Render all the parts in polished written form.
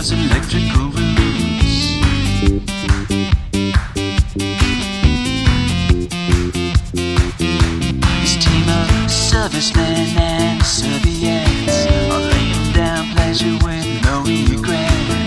was electrical roots. This team of servicemen and serviettes are laying down pleasure with no regrets.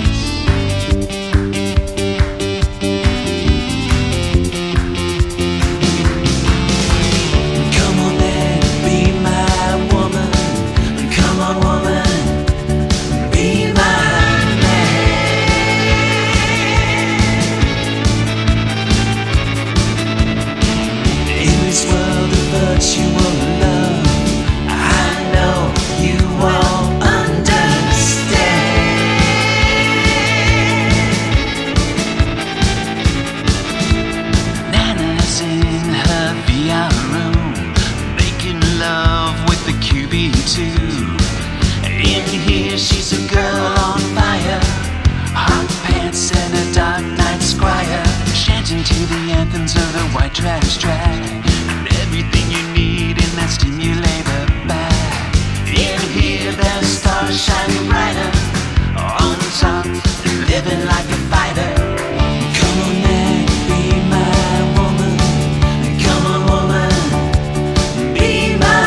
In here she's a girl on fire, hot pants and a dark night squire, chanting to the anthems of the white trash track, and everything you need in that stimulator bag. In here the stars shining brighter, on top, living like a fighter. Come on man, be my woman. Come on woman, be my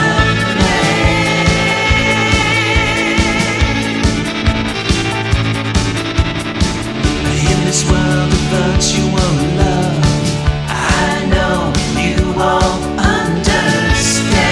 this world of virtual love, I know you won't understand.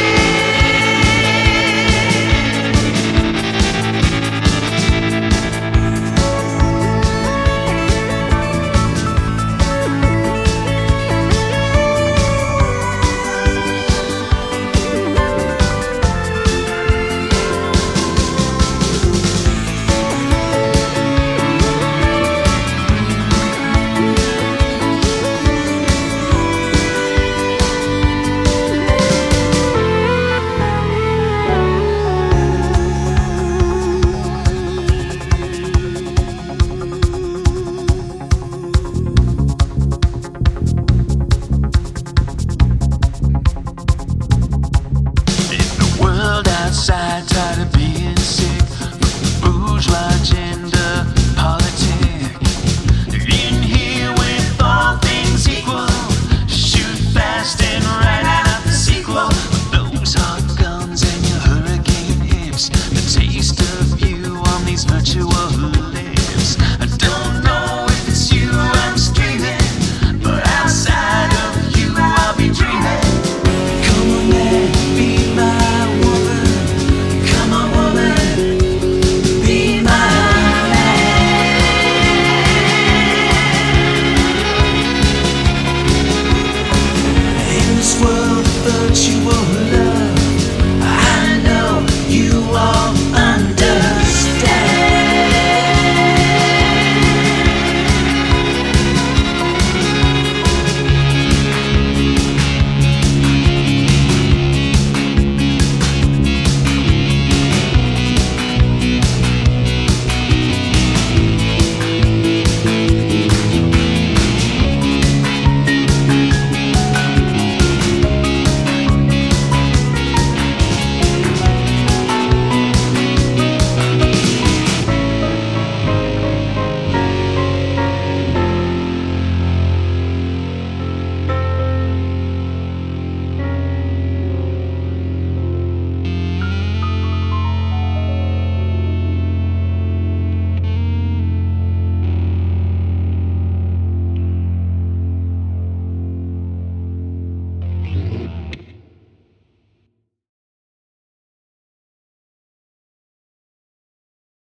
Outside, tired of being sick, bourgeois gender politic. In here with all things equal, shoot fast and write out the sequel. Those hot guns and your hurricane hips, the taste of you on these virtual